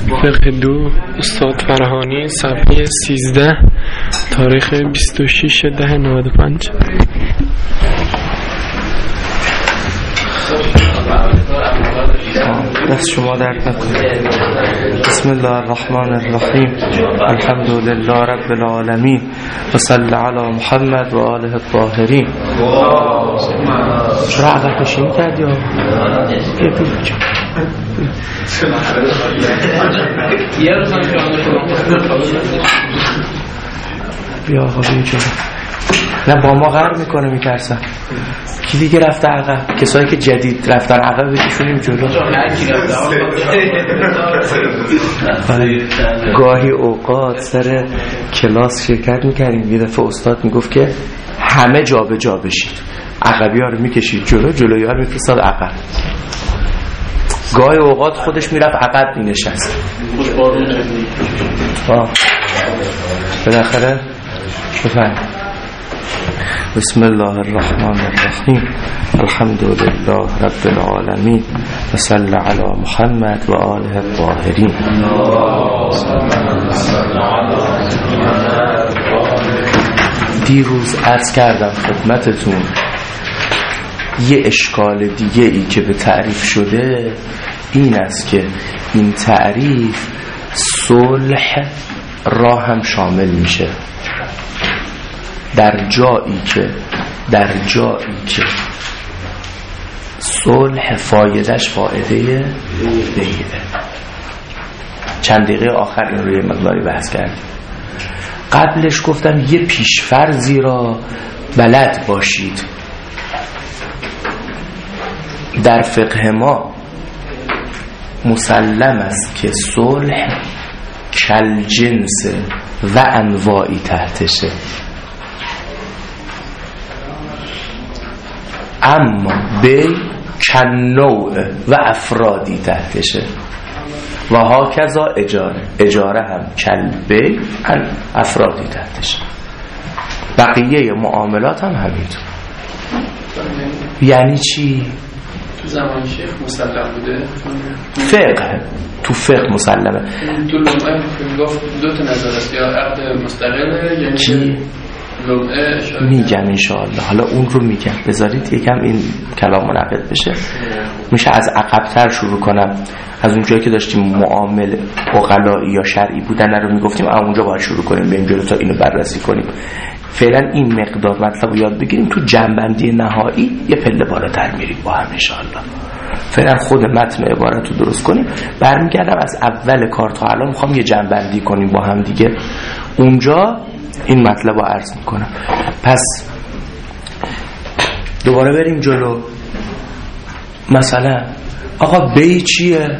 فقه 2 استاد فرهانی صفحه 13 تاریخ 26/10/95. دست شما درد نکنه. بسم الله الرحمن الرحیم. الحمد لله رب العالمین و صلی علی محمد و آله الطاهرین. چرا عقب کشی کردی؟ بیا آقا بیا جلو. نه با ما غر میکنه میترسن. کی دیگه رفته عقب؟ کسایی که جدید رفتن عقب بکشونیم جلو. گاهی اوقات سر کلاس شرکت میکردیم، یه دفعه استاد میگفت که همه جا به جا بشید، عقبی ها رو میکشید جلو، جلوی ها رو میفرستاد عقب. گاهی اوقات خودش میرفت عقب مینشست. بالاخره بفهم. بسم الله الرحمن الرحیم. الحمد لله رب العالمین و صلی علی محمد و آله الطاهرین. دیروز عرض کردم خدمتتون یه اشکال دیگه ای که به تعریف شده این است که این تعریف صلح را هم شامل میشه. در جایی که صلح فایدهش فایده بعیده. چند دقیقه آخر این روی مقداری بحث کردیم. قبلش گفتم یه پیشفرضی را بلد باشید. در فقه ما مسلم است که صلح کل جنس و انواعی تحتشه، اما بی کن نوع و افرادی تحتشه و ها کذا اجاره هم کل بی افرادی تحتشه. بقیه معاملات هم همینطور. یعنی چی؟ تو زمان شیخ مسلم بوده؟ فقه تو فقه مسلمه. تو لمعه گفت دو تا نظر است، یا عقد مستقله یعنی چی؟ میگم انشاءالله. حالا اون رو میگم، بذارید یکم این کلام منعقد بشه. میشه از عقب‌تر شروع کنم، از اونجایی که داشتیم معامل عقلائی یا شرعی بودن رو میگفتیم اونجا باید شروع کنیم بریم جلو تا اینو بررسی کنیم. فعلا این مقدار مطلب رو یاد بگیریم، تو جنبندی نهایی یه پله بالاتر میریم با هم انشاءالله. فعلا خود متن عبارت رو درست کنیم. برمیگردم از اول کار تا الان میخوام یه جنبندی کنیم با هم دیگه. اونجا این مطلب رو عرض میکنم. پس دوباره بریم جلو. مثلا آقا بی چیه؟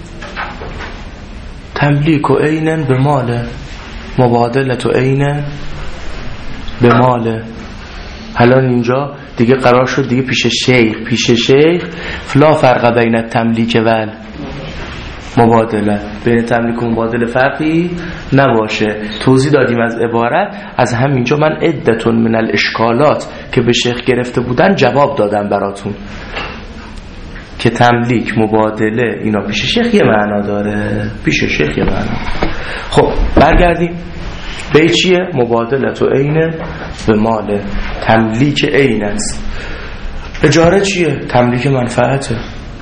تملیک و عینن به ماله، مبادلت و عینن به ماله. الان اینجا دیگه قرار شد دیگه پیش شیخ فلا فرق بین تملیک و مبادله، بین تملیک و مبادله فرقی نباشه. توضیح دادیم از عبارت. از همینجا من عدتون من الاشکالات که به شیخ گرفته بودن جواب دادم براتون که تملیک مبادله اینا پیش شیخ یه معنا داره، پیش شیخ یه معنا. خب برگردیم. بی چیه؟ مبادلت و عین به مال، تملیک عین است. اجاره چیه؟ تملیک منفعته.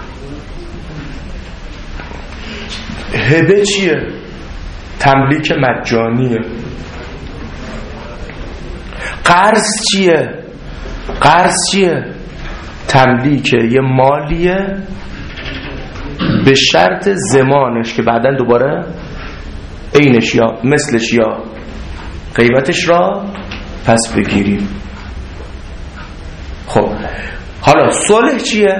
هبه چیه؟ تملیک مجانیه. قرض چیه؟ تملیک یه مالیه به شرط زمانش که بعدن دوباره عینش یا مثلش یا قیمتش را پس بگیریم. خب حالا صلح چیه؟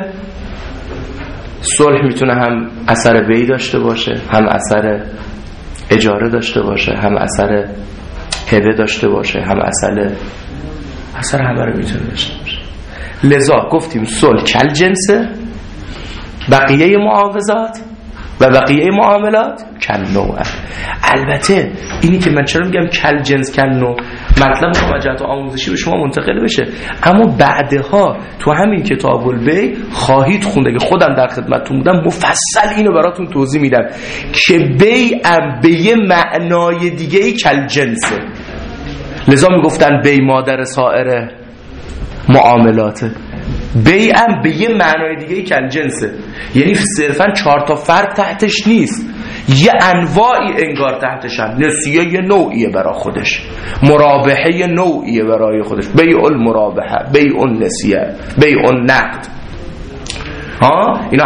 صلح میتونه هم اثر بیع داشته باشه، هم اثر اجاره داشته باشه، هم اثر هبه داشته باشه، هم اثر همه رو میتونه داشته باشه. لذا گفتیم صلح کل جنسه، بقیه معاوضات و بقیه معاملات کل نوع. البته اینی که من چرا میگم کل جنس کل نوع، مطلب میخوام از جهت آموزشی به شما منتقل بشه، اما بعدها تو همین کتاب البیع خواهید خوند، اگه خودم در خدمتتون بودم مفصل اینو براتون توضیح میدم که بیع به یه معنای دیگه ای کل جنسه. لذا میگفتن بیع مادر سایر معاملاته. بیعم به یه معنای دیگه ای کل جنسه، یعنی صرفا 4 تا فرد تحتش نیست، یه انواعی انگار تحتشن. نسیه یه نوعیه برای خودش، مرابحه یه نوعیه برای خودش، بیع المرابحه، بیع النسیه، بیع النقد. اینا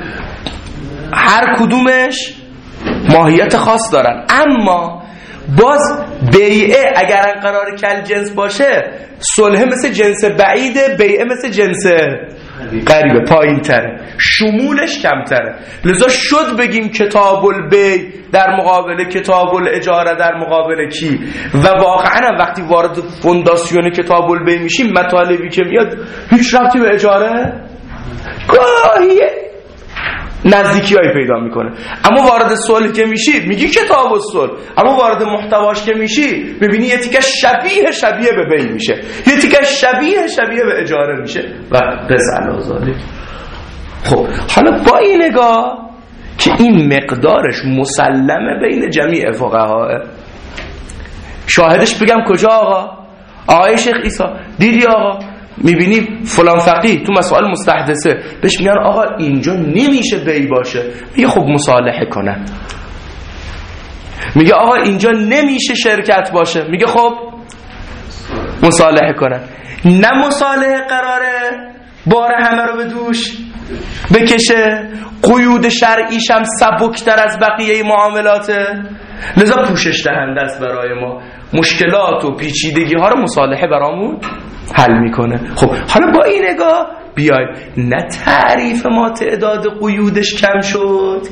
هر کدومش ماهیت خاص دارن. اما باز بیعه اگر قرار کل جنس باشه، صلح مثل جنس بعیده، بیعه مثل جنس قریبه، پایین تره، شمولش کمتره. لذا شد بگیم کتاب البیع در مقابل کتاب الاجاره در مقابل کی. و واقعا وقتی وارد فونداسیون کتاب البیع میشیم، مطالبی که میاد هیچ ربطی به اجاره گاهی نزدیکی‌هایی پیدا میکنه. اما وارد صلح که میشی میگی کتاب الصلح، اما وارد محتواش که میشی میبینی یه تیکه شبیه به بیع میشه، یه تیکه شبیه به اجاره میشه و رزق آزادی. خب حالا با این نگاه که این مقدارش مسلمه بین جمیع فقها، شاهدش بگم کجا؟ آقای شیخ عیسی دیدی آقا، میبینی فلان فقیه تو مسائل مستحدثه بهش میگن آقا اینجا نمیشه بیع باشه، میگه خب مصالحه کنن. میگه آقا اینجا نمیشه شرکت باشه، میگه خب مصالحه کنن. نه مصالحه قراره بار همه رو به دوش بکشه، قیود شرعیش هم سبکتر از بقیه معاملاته، لذا پوشش دهنده است برای ما، مشکلات و پیچیدگی ها رو مصالحه برامون حل میکنه. خب حالا با این نگاه بیاید، نه تعریف ما تعداد قیودش کم شد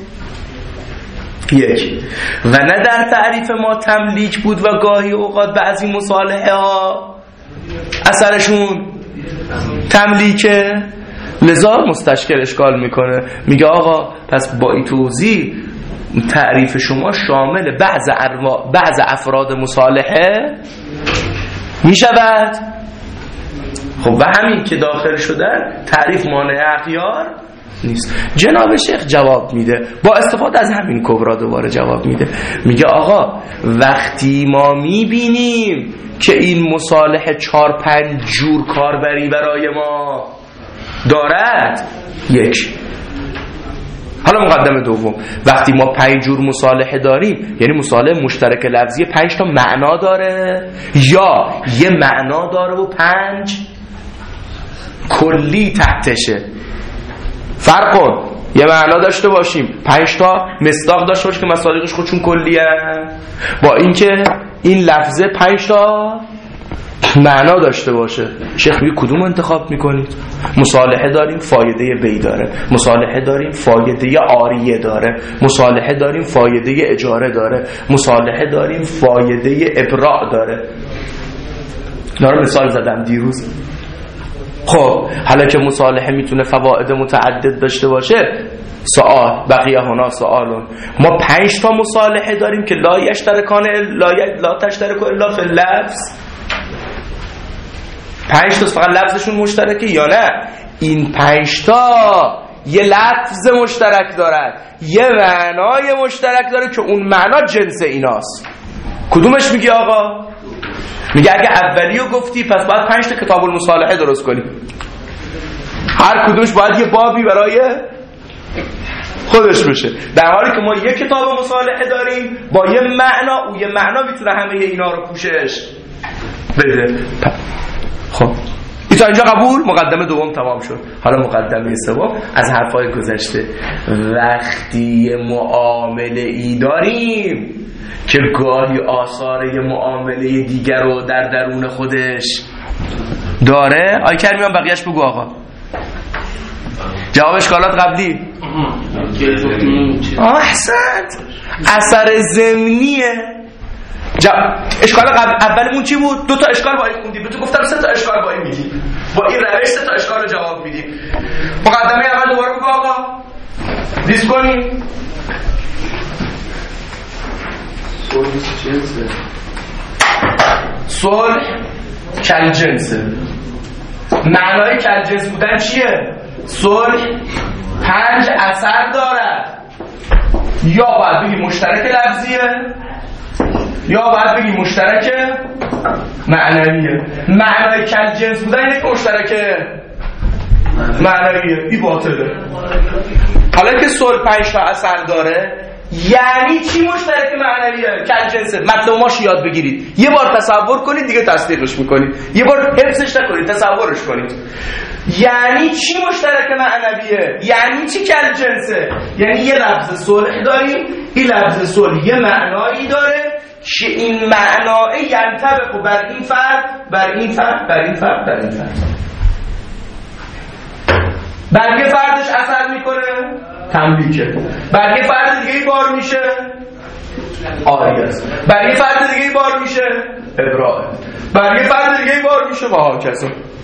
یک، و نه در تعریف ما تملیک بود و گاهی اوقات بعضی مصالحه ها اثرشون تملیکه. لذا مستشکل اشکال میکنه، میگه آقا پس با این توضیح تعریف شما شامل بعض افراد مصالحه میشود. خب و همین که داخل شدن تعریف مانع اغیار نیست. جناب شیخ جواب میده با استفاده از همین کبرا، دوباره جواب میده، میگه آقا وقتی ما میبینیم که این مصالحه 4-5 جور کاربری برای ما دارد، یک. حالا مقدمه دوم، وقتی ما 5 جور مصالحه داریم، یعنی مصالحه مشترک لفظی 5 تا معنا داره یا یه معنا داره و 5 کلی تحتشه؟ فرق کن، یه معنا داشته باشیم 5 تا مصداق داشته باشیم که مصادیقش خودشون کلیه، با اینکه این لفظه 5 تا معنا داشته باشه. شیخ میگه کدوم انتخاب میکنید؟ مصالحه داریم فایده بیع داره، مصالحه داریم فایده عاریه داره، مصالحه داریم فایده اجاره داره، مصالحه داریم فایده ابراء داره. اینا مثال زدم دیروز. خب حالا که مصالحه میتونه فواید متعدد داشته باشه، سوال بقیه هنا سوالون، ما 5 تا مصالحه داریم که لا تشترک الا فی اللفظ، 5 تا فقط لفظشون مشترکه، یا نه این 5 تا یه لفظ مشترک دارد، یه معنای مشترک داره که اون معنا جنس ایناست. کدومش میگی آقا؟ میگه اگه اولیو گفتی پس باید 5 تا کتاب المصالحه درست کنی، هر کدومش باید یه بابی برای خودش بشه، در حالی که ما یه کتاب مصالحه داریم با یه معنا، او یه معنا میتونه همه اینا رو پوشش بده. خب این تا اینجا قبول؟ مقدمه دوم تمام شد. حالا مقدمه سوم از حرفای گذشته. وقتی معامله ای داریم که گاهی آثار یه معامله دیگر رو در درون خودش داره، آی کریمی هم بقیهش بگو آقا. جواب اشکالات قبلی احسنت، اثر ضمنیه. اشکال اولمون چی بود؟ 2 تا اشکال با این خوندیم، به تو گفتم 3 تا اشکال با این میگی، با این روش 3 تا اشکال رو جواب میدیم. مقدمه اول دوباره بگو آقا، ریز کنیم. صلح کالجنسه. معنای کالجنس بودن چیه؟ صلح 5 اثر دارد. یا باید بگی مشترک لفظیه یا باید بگی مشترک معنویه. معنای کالجنس بودن اینه که مشترک معنویه، این باطله. حالا که صلح 5 تا اثر داره یعنی چی مشترک معنویه؟ کالجنسه. مطلب ماش یاد بگیرید، یه بار تصور کنید دیگه تصدیقش میکنید، یه بار حفظش نکنید تصورش کنید. یعنی چی مشترک معنویه؟ یعنی چی کالجنسه؟ یعنی یه لفظ صلح داریم، این لفظ صلح یه معنایی داره که این معنای ینطبق بر این فرد بر این فرد بر این فرد بر این فرد. برگه فردش اثر میکنه تملیکه، برگه فرد دیگه بار میشه آریه است، برگه فرد دیگه بار میشه ابراء، برگه فرد دیگه بار میشه و هاکذا.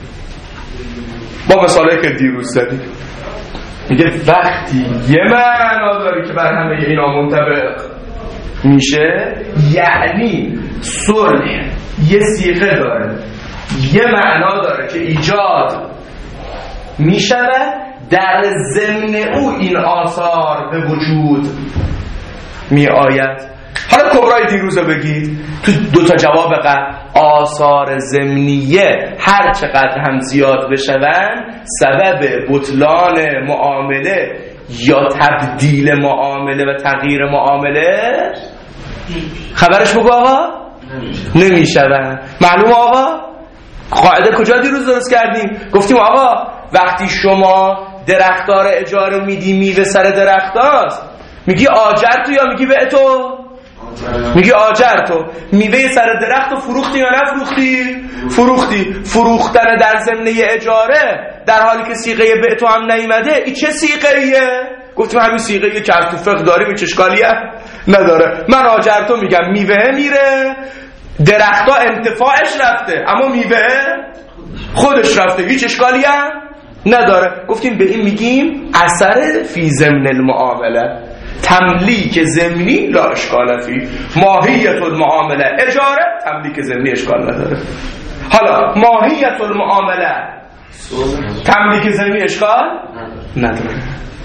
با مثاله که دیروز زدیم میگه وقتی یه معنا داره که بر همه اینا منطبق میشه یعنی صلح یه صیغه داره، یه معنا داره که ایجاد میشود، در ضمن او این آثار به وجود می آید. حالا کبرای دیروز رو بگید تو 2 تا جواب قبل. آثار ضمنیه هر چقدر هم زیاد بشوند سبب بطلان معامله یا تبدیل معامله و تغییر معامله خبرش بگو آقا نمیشوند. معلوم آقا قاعده کجا دیروز درست کردیم؟ گفتیم آقا وقتی شما درختار اجاره میدی میوه سر درختاست میگی آجر تو یا میگی به تو؟ میگی آجر تو. میوه سر درخت رو فروختی یا نفروختی؟ فروختی. فروختن در ضمن اجاره در حالی که صیغه به تو هم نیامده این چه صیغه‌ایه؟ گفتیم همین صیغه‌ایه که از تو فقه داریم، این چه اشکالیه نداره. من آجر تو میگم میوه میره، درختا انتفاعش رفته اما میوه خودش رفته، هیچ اشکالی هم نداره. گفتیم به این میگیم اثر فی ضمن المعامله، تملیک ضمنی لا اشکال فی. ماهیت المعامله اجاره، تملیک ضمنی اشکال نداره. حالا ماهیت المعامله تملیک ضمنی اشکال نداره.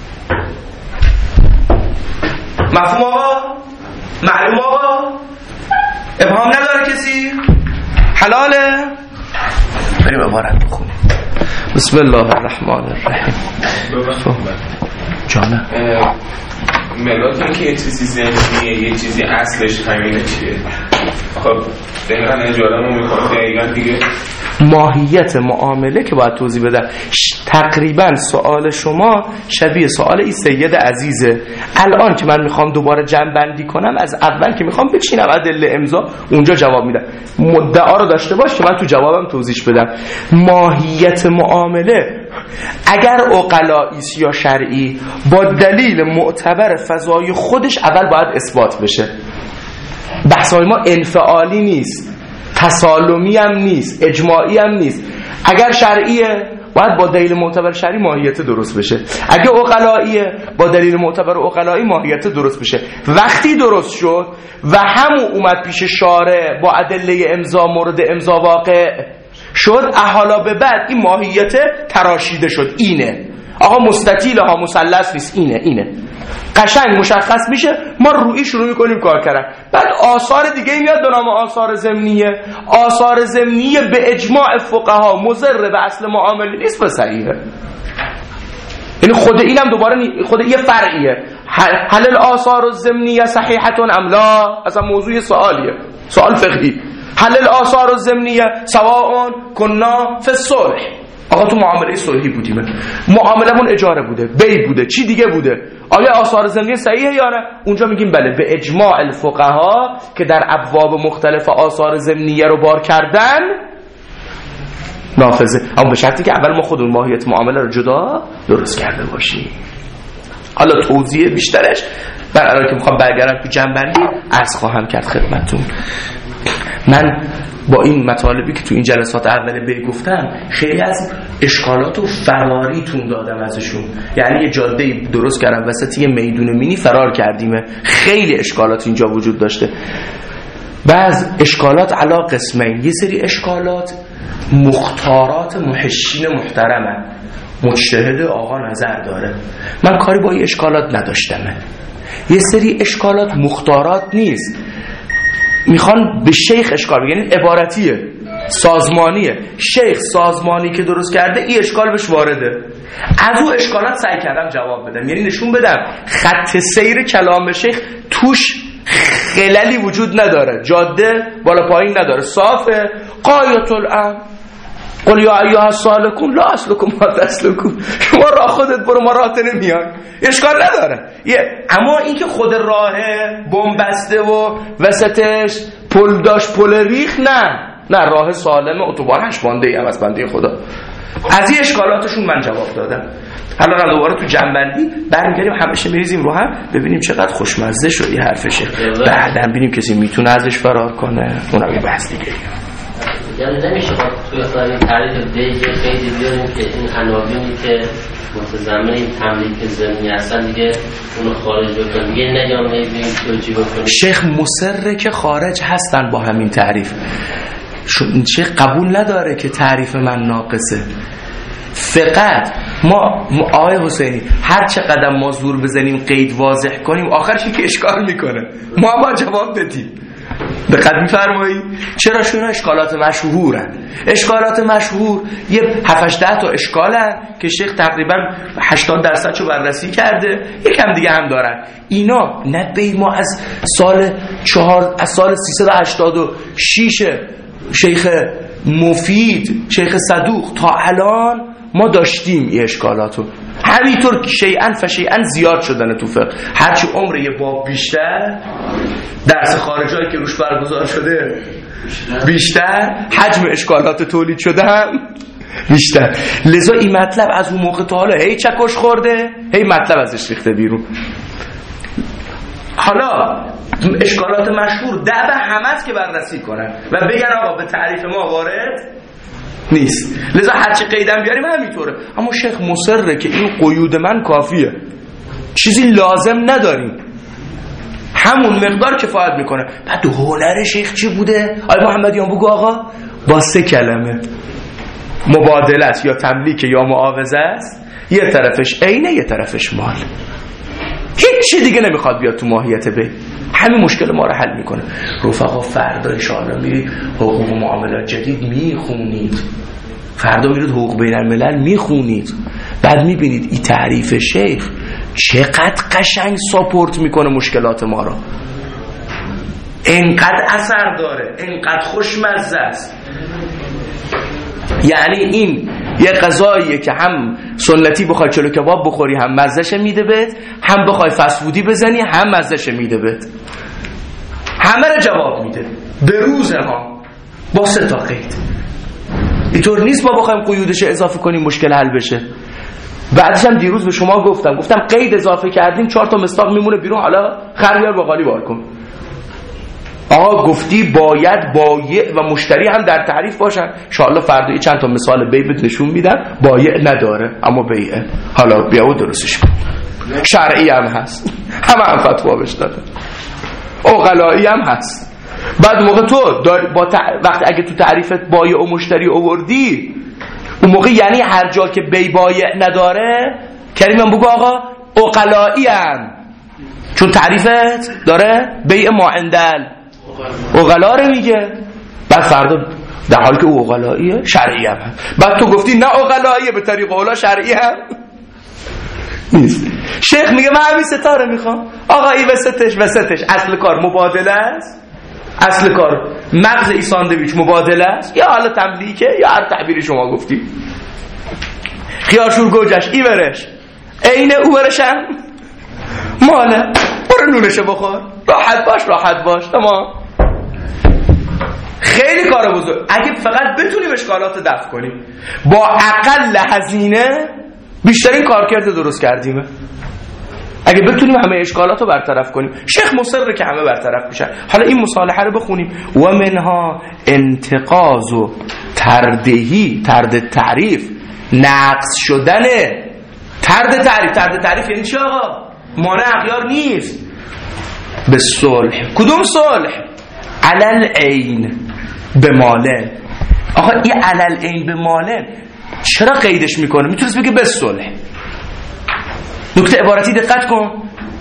مفهوم آقا؟ معلوم آقا؟ ابهام نداره کسی؟ حلاله؟ بریم عبارت بخونیم. بسم الله الرحمن الرحیم. جانه ملاتون که یه چیزی ذهنیه یه چیزی اصلش همینه چیه؟ خب دقیقا اجارمون میکنم دقیقا دیگه ماهیت معامله که باید توضیح بدم. تقریبا سوال شما شبیه سوال این سید عزیزه. الان که من میخوام دوباره جمع بندی کنم از اول که میخوام بچینم ادله امضا اونجا جواب میدم. مدعا رو داشته باش که من تو جوابم توضیح بدم. ماهیت معامله اگر عقلائی یا شرعی با دلیل معتبر فضای خودش اول باید اثبات بشه. بحثای ما انفعالی نیست، تسالمی هم نیست، اجماعی هم نیست. اگر شرعیه باید با دلیل معتبر شرعی ماهیت درست بشه، اگه عقلائیه با دلیل معتبر عقلائی ماهیت درست بشه. وقتی درست شد و همون اومد پیش شارع با ادله امضا مورد امضا واقع شد، حالا به بعد این ماهیت تراشیده شد. اینه آقا مستطیل ها مثلث نیست، اینه قشنگ مشخص میشه، ما روی شروع میکنیم کار کردن. بعد آثار دیگه میاد به نام آثار ضمنیه. آثار ضمنیه به اجماع فقها مضر به اصل معامله نیست و صحیحه. یعنی خود اینم دوباره خود یه فرعیه. هل الاثار الضمنیه صحیحه ام لا؟ اصلا موضوع سوالیه، سوال فقهی. هل الاثار الضمنیه سواء کنا فی الصلح؟ آقا تو معامله صلحی بودیم، معاملمون اجاره بوده، بی بوده، چی دیگه بوده، آیا آثار ضمنیه صحیحه یا نه؟ اونجا میگیم بله به اجماع الفقها که در ابواب مختلف آثار ضمنیه رو بار کردن نافذه، اما به شرطی که اول ما خودمون ماهیت معامله رو جدا درست کرده باشیم. حالا توضیح بیشترش برای که میخوام برگردم تو جنبندی عرض خواهم کرد خدمتتون. من با این مطالبی که تو این جلسات اول بی گفتم خیلی از اشکالات و فراریتون دادم ازشون. یعنی یه جاده درست کردم وسط یه میدون مینی فرار کردیمه. خیلی اشکالات اینجا وجود داشته. بعض اشکالات علا قسمین. یه سری اشکالات مختارات محشین محترمه، مجتهد آقا نظر داره، من کاری با این اشکالات نداشتمه. یه سری اشکالات مختارات نیست، میخوان به شیخ اشکال بگن، عبارتیه، سازمانیه. شیخ سازمانی که درست کرده این اشکال بهش وارده. از اون اشکالات سعی کردم جواب بدم، یعنی نشون بدم خط سیر کلام شیخ توش خللی وجود نداره، جاده بالا پایین نداره، صافه. قایت الامر قل یا ایها السالکون لا اسلکم ما تسلکون، شما راه خودت برو، ما راهت نمیان، اشکال نداره. اما اینکه خود راهه بنبسته و وسطش پل داشت پل ریخ، نه راه سالم اتوبان هشبانده ای هم از بنده خدا. از این اشکالاتشون من جواب دادم. حالا دوباره تو جنبندی برمیگردیم، همیشه میریزیم رو هم ببینیم چقدر خوشمزه شد این حرفشه، بعدا ببینیم کسی میتونه ازش فرار کنه، اونم یه بحث دیگه. یعنی نمیشه با توی خواهی تعریف دیگه خیلی بیاریم که این عناوینی که متضمن این تملیک ضمنی هستن دیگه اونو خارج بکنیم، دیگه نگام نمیبینیم توجیه بکنیم. شیخ مصره که خارج هستن با همین تعریف. شیخ قبول نداره که تعریف من ناقصه. فقط ما آقای حسینی هر چقدر ما زور بزنیم قید واضح کنیم آخرش که اشکال میکنه، ما با جواب بدیم. دقت می‌فرمایید؟ چرا؟ چون اشکالات مشهورن. اشکالات مشهور یه 7-8 تا اشکالن که شیخ تقریبا 80% رو بررسی کرده، یکم دیگه هم دارن. اینا نبی ما از سال 386 شیخ مفید، شیخ صدوق تا الان ما داشتیم این اشکالاتو. همینطور شیئن فشیئن زیاد شدن تو فقه. هرچی عمر یه باب بیشتر، درس خارجایی که روش برگزار شده بیشتر، حجم اشکالات تولید شده هم بیشتر. لذا این مطلب از اون موقع تا حالا هی چکش خورده، هی مطلب ازش ریخته بیرون. حالا اشکالات مشهور دعوه همه که بررسی کنن و بگن آقا به تعریف ما وارد نیست، لذا هرچی قیدم بیاریم همینطوره. اما شیخ مصره که این قیود من کافیه، چیزی لازم نداریم، همون مقدار کفایت میکنه. بعد هنر شیخ چی بوده؟ آقای محمدیان بگو آقا. با 3 کلمه مبادله است یا تملیک یا معاوضه است، یه طرفش عینه یه طرفش مال، هیچ دیگه نمیخواد بیاد تو ماهیت به همین مشکل ما رو حل میکنه. رفقا فردا انشاءالله میرید حقوق و معاملات جدید میخونید، فردا میرید حقوق بین الملل میخونید، بعد میبینید این تعریف شیخ چقدر قشنگ ساپورت میکنه مشکلات ما رو، انقدر اثر داره، انقدر خوشمزه است. یعنی این یه غذاییه که هم سنتی بخوای چلو کباب بخوری هم مزهش میده بهت، هم بخوای فست فودی بزنی هم مزهش میده بهت، همه رو جواب میده به روز ما با 3 تا قید. اینطور نیست ما بخوایم قیودش اضافه کنیم مشکل حل بشه. بعدش هم دیروز به شما گفتم قید اضافه کردیم 4 تا مصداق میمونه بیرون، حالا خریار باقالی بار کن. آقا گفتی باید بایع و مشتری هم در تعریف باشن. ان شاءالله فردا چند تا مثال بیعت نشون میدم، بایع نداره اما بیعه. حالا بیاو درستش کن. شرعی هم هست، هم فتوا بهش داده، عقلایی هم هست. بعد موقع تو وقت اگه تو تعریفت بایع و مشتری آوردی، اون موقع یعنی هر جا که بایع نداره کریمم بگو آقا عقلایی هم، چون تعریفت داره بیع ما عندل عقلا رو میگه. بعد فردا در حالی که او عقلاییه شرعی هم هست، بعد تو گفتی نه عقلاییه به طریق اولا شرعی هم نیست. شیخ میگه من همین 3 تا رو میخوام. آقا این وسطش اصل کار مبادله است، اصل کار مغز ای ساندویچ مبادله است، یا حالا تملیکه یا هر تعبیری شما گفتی، خیارشور گوجش ای برش عین او برشم ماله، برو نونشو بخور، راحت باش تمام. خیلی کار بزرگ. اگه فقط بتونیم اشکالات دفع کنیم با اقل هزینه بیشترین کارکرد درست کردیم. اگه بتونیم همه اشکالات رو برطرف کنیم، شیخ مصر که همه برطرف بشن. حالا این مصالحه رو بخونیم. و منها انتقاض و ترد تعریف نقض شدنه. طرد تعریف یعنی چی آقا؟ مانع اغیار نیست. به صلح. کدوم صلح؟ علل عین به مالن. آقا این علل عین به مالن چرا قیدش میکنه؟ میتونست بگه به صلح. نکته عبارتی دقت کن.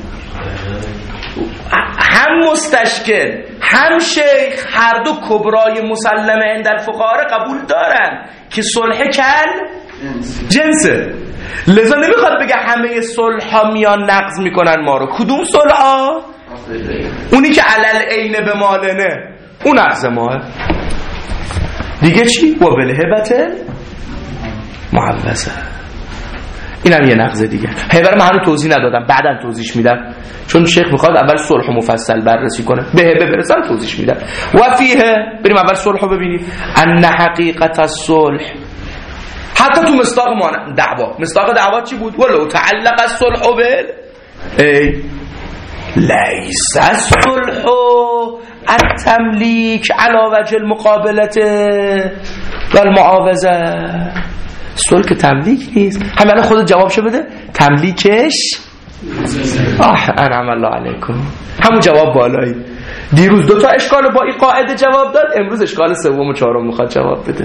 هم مستشکل هم شیخ هر دو کبرای مسلمه عند الفقهاء قبول دارن که صلح کل جنسه. لذا نمیخواد بگه همه صلح ها میان نقض میکنن ما رو. کدوم صلح ها؟ اونی که علل عین به مالنه اون نقض ماه. دیگه چی؟ و بالهبت معوضه. این هم یه نقض دیگه. هبه من هنوز توضیح ندادم، بعداً توضیح میدم، چون شیخ میخواد اول صلح مفصل بررسی کنه. به هبه برسن توضیح میدم. و فیه، بریم اول صلح رو ببینیم. ان حقیقت الصلح، حتی تو مصداق دعوا، مصداق دعوا چی بود؟ ولو تعلق الصلح بال لیس الصلح التملیک علی وجه المقابلت و المعاوضه. صلح که تملیک نیست. همین خودت جواب شو بده. تملیکش انعم الله علیکم. همون جواب بالایی. دیروز دوتا اشکال با این قاعده جواب داد، امروز اشکال سوم و چهارم میخواد جواب بده.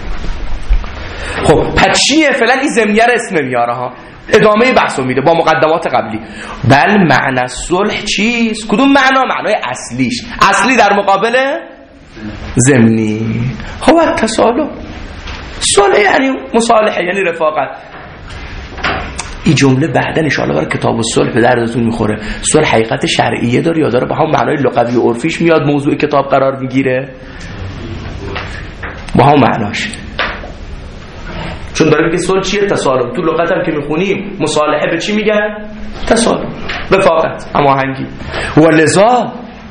خب پس چیه؟ فعلا این ضمنیه رو اسم نمیاره ها، ادامه بحثو میده با مقدمات قبلی. بل معنی صلح چیست؟ کدوم معنا؟ معنای اصلیش. اصلی در مقابل ضمنی. هو التصالح. صلح یعنی مصالحه، یعنی رفاقت. این جمله بعدا ان شاء الله برای کتاب الصلح به دردتون میخوره. صلح حقیقت شرعیه داره یا داره با هم معنای لغوی و عرفیش میاد موضوع کتاب قرار میگیره؟ با هم معناش. چون داره میگه صلح چیه؟ تصالح. تو لغت هم که میخونیم مصالحه به چی میگن؟ تصالح، رفاقت، هماهنگی. ولذا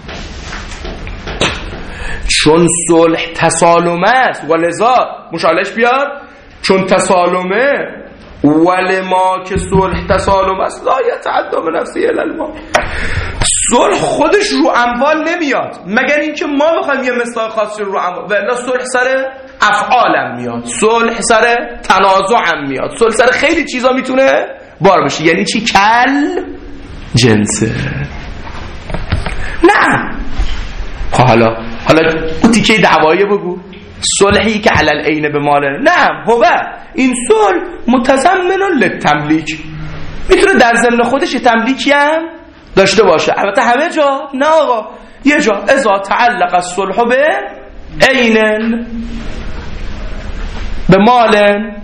چون صلح تسالمه است، ولذا مشالش بیاد چون تسالمه، ولما که صلح تسالمه است لا یتعدی بنفسه الی المال. صلح خودش رو اموال نمیاد مگر اینکه ما بخوایم یه مصداق خاصی رو اموال، و الا صلح سر افعالم میاد، صلح سر تنازعم میاد، صلح سر خیلی چیزا میتونه بار بشه. یعنی چی؟ کل جنسه. نه حالا اون تیکه دعوایی بگو. صلحی که علل عین به ماله. نه هو این صلح متضمن للتملیک، میتونه در ضمن خودش تملیکی هم داشته باشه. البته همه جا نه آقا، یه جا اذا تعلق الصلح به عین به مال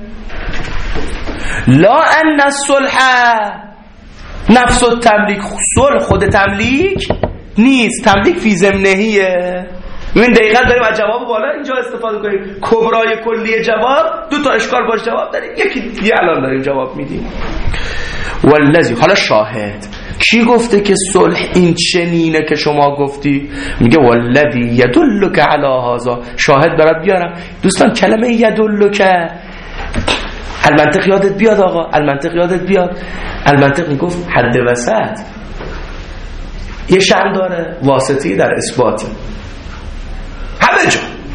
لا ان الصلح نفس التملیک. صلح خود تملیک نیست، تملیک فی ضمنهیه. ببین دقیقاً داریم از جواب بالا اینجا استفاده کنیم. کبرای کلی جواب دو تا اشکال باش جواب داریم، یکی دیگه الان داریم جواب میدیم. والذی، حالا شاهد کی گفته که صلح این چنینه که شما گفتی؟ میگه والذی یدلک علی هذا. شاهد برات بیارم دوستان. کلمه یدلک المنطق یادت بیاد آقا، المنطق یادت بیاد. المنطق میگفت حد وسط یه شأن داره، واسطی در اثبات همه جا.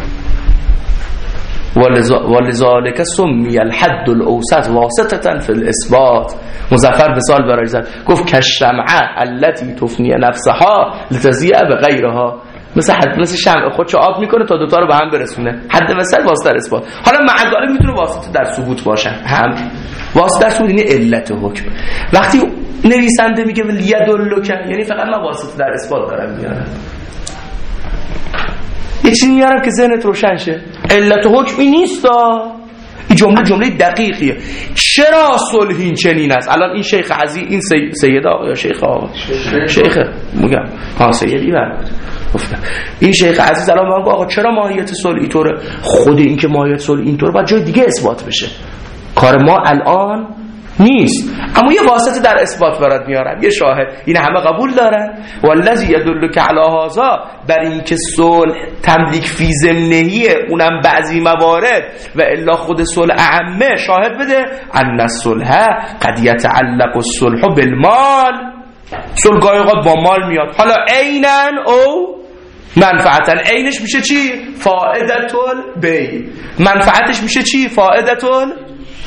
ولذالک سمی الحد الاوسط واسطه فی الاثبات. مظفر مثال برای زد، گفت کشمعه التي تفنی نفسها لتضیع بغیرها. مثل شمع خودشو آب میکنه تا دوتا رو به هم برسونه. حد وسط واسطه در اثبات. حالا معدل میتونه واسطه در ثبوت باشه، هم واسطه در ثبوت یعنی علت حکم. وقتی نویسنده میگه یدلک یعنی فقط من واسطه در اثبات دارم میارم. یه چیزی میارم که ذهنت روشن شه. علت حکمی نیست. این جمله دقیقیه. چرا صلح این چنین است؟ الان این شیخ عزیز، این سید آقا یا شیخ آقا؟ شیخه میگم ها، سیدی برد گفتم. این شیخ عزیز الان میگه آقا چرا ماهیت صلح اینطوره؟ خود این که ماهیت صلح اینطوره باید جای دیگه اثبات بشه، کار ما الان نیست. اما یه واسطه در اثبات برات میارن، یه شاهد. این همه قبول دارن. والذی یدلک علی هذا، بر این که صلح تملیک فی ضمنهیه، اونم بعضی موارد و الا خود صلح اعمه. شاهد بده ان الصلح قد یتعلق الصلح بالمال. صلح گاهی اوقات با مال میاد، حالا عینن او منفعتا. عینش میشه چی؟ فائدة البیع. منفعتش میشه چی؟ فائدة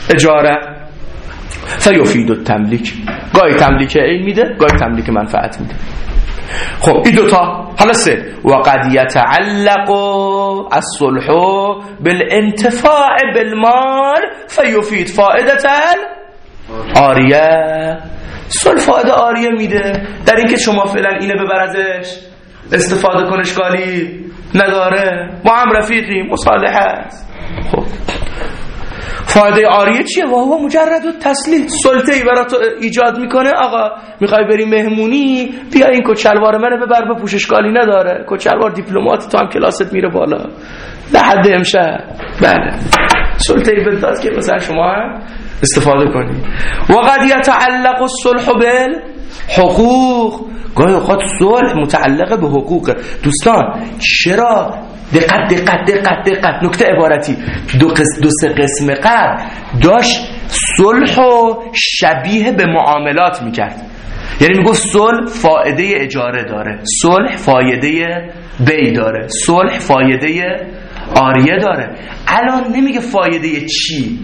اجاره. فیفید التملیک، گاهی تملیک عین میده، گاهی تملیک منفعت میده. خب این دوتا. حالا سه، و قد یتعلق الصلح بالانتفاع بالمال فیفید فائدة عاریه. صلح فایده عاریه میده، در اینکه شما فعلا اینه ببر ازش استفاده کن، اشکالی نداره، ما هم رفیقیم، مصالحه است. خب فایده عاریه چیه؟ و هو مجرد التسلیح، سلطه‌ای برات ایجاد میکنه. آقا میخوای بری مهمونی، بیا این کچلوار منو ببر بپوش، اشکالی نداره، کچلوار دیپلمات، تو هم کلاست میره بالا لحد امشب. بله سلطه‌ای بداد که مثلا شما هم استفاده کنی. و قد یتعلق الصلح بالحقوق، گاهی اوقات صلح متعلق به حقوق. دوستان چرا دقت دقت دقت دقت نکته عبارتی دو سه قسم قبل داشت صلح و شبیه به معاملات میکرد، یعنی میگفت صلح فایده اجاره داره، صلح فایده بی داره، صلح فایده عاریه داره. الان نمیگه فایده چی،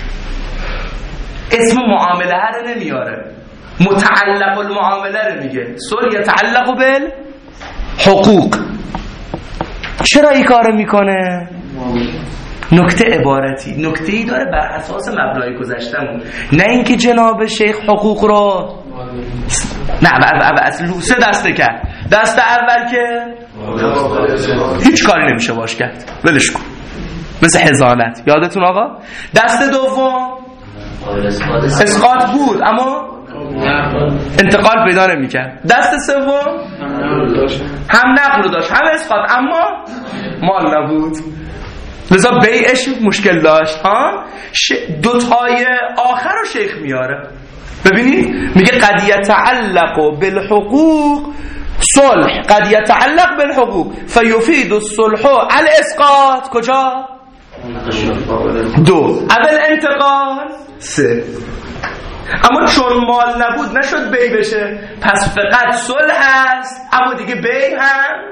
اسم معامله رو نمیاره، متعلق المعامله رو میگه. صلح یتعلق بالحقوق. چرا این کار میکنه؟ نکته عبارتی نکته‌ای داره بر اساس مبنای گذشتمون، نه اینکه جناب شیخ حقوق رو نه اصلا سه دسته کرد. دست اول که هیچ کاری نمیشه باش کرد، ولش کن، مثل حضانت، یادتون آقا. دست دوم اسقاط بود اما انتقال پیدا نمی‌کرد. دست سوم هم نقل داشت هم اسقاط اما مال نبود، لذا بیعش مشکل داشت. دوتای آخر رو شیخ میاره. ببینید میگه قد یتعلق بالحقوق صلح، قد یتعلق بالحقوق فیفید الصلح الاسقاط. کجا؟ دو. اول انتقال سه. اما چون مال نبود نشد بی بشه، پس فقط صلح هست اما دیگه بی هم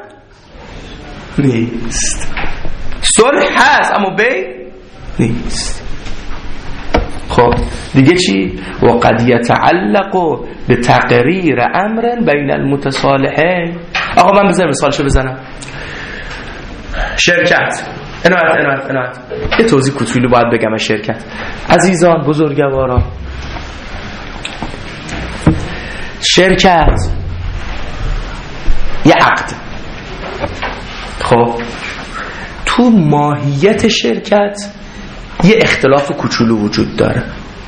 نیست. صلح هست اما بی نیست. خب دیگه چی؟ و قد یتعلق به تقریر امر بین المتصالحین. آقا من بذار مثالشو بزنم. شرکت، عنایت یه توضیح کوچولو باید بگم از شرکت. عزیزان بزرگواران، شرکت یه عقد. خب تو ماهیت شرکت یه اختلاف کوچولو وجود داره.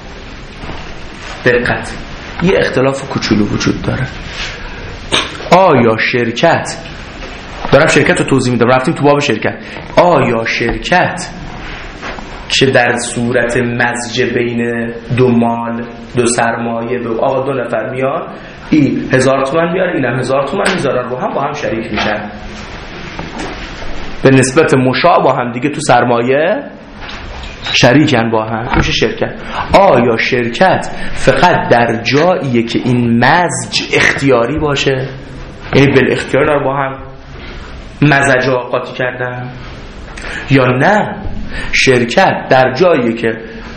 دقت، یه اختلاف کوچولو وجود داره. آیا شرکت، دارم شرکت رو توضیح میدم، رفتیم تو باب شرکت، آیا شرکت که در صورت مزج بین دو مال، دو سرمایه، آقا دو نفر میان، این 1000 تومان میاره، اینم 1000 تومان میذارن، با هم شریک میشن به نسبت مشابه، با هم دیگه تو سرمایه شریکن، با هم میشه شرکت. آیا شرکت فقط در جاییه که این مزج اختیاری باشه، یعنی بالاختیار داره با هم مزجا قاطی کردن، یا نه شرکت در جایی که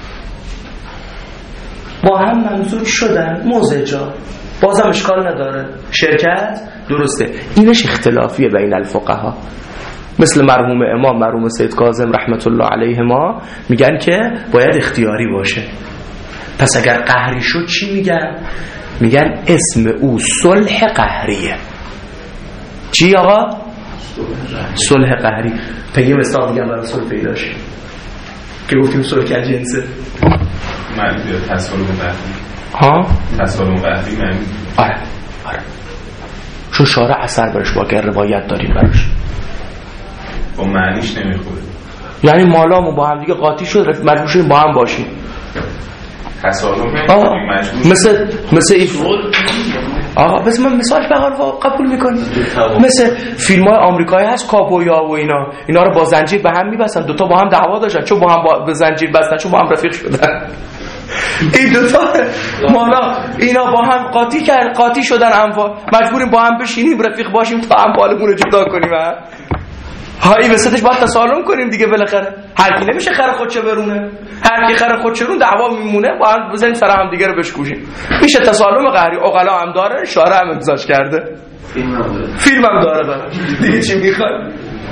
با هم ممزوج شدن مزجا بازم اشکال نداره، شرکت درسته. اینش اختلافیه بین الفقها. مثل مرحوم امام مرحوم سید کاظم رحمت الله علیهما میگن که باید اختیاری باشه. پس اگر قهری شد چی میگن؟ میگن اسم او صلح قهریه. چی آقا؟ صلح قهری. یه مثال میگن برای صلح پیدا شه که گفتیم صلح که جنسه معنی تصالح قهری. ها؟ تصالح قهری معنی. آره چون شارع اثر برش با اگر روایت داریم براش با معنیش نمیخوره، یعنی مالامون با هم دیگه قاطی شد، مجبور شدیم با هم باشیم. تصالح مثل این آقا بس من مثال قبول میکنی؟ مثل فیلم های آمریکایی هست کاپویا و اینا رو با زنجیر به هم میبستن، دوتا با هم دعوا داشتن چون با هم به زنجیر بستن، چون با هم رفیق شدن. این دوتا مالا اینا با هم قاطی شدن، اموال، مجبوریم با هم بشینیم رفیق باشیم تا اموالمون رو جدا کنیم. این وسطش باید تسالم کنیم دیگه بالاخره. هر کی نمیشه خر خودشو برونه، هر کی خر خودشو رون دعوا میمونه، با هم بزنیم سر هم دیگه رو بشکوشیم. میشه تسالم قهری. عقلا هم داره، شارع هم امضاش کرده، فیلم هم داره برای دیگه چی میخواد.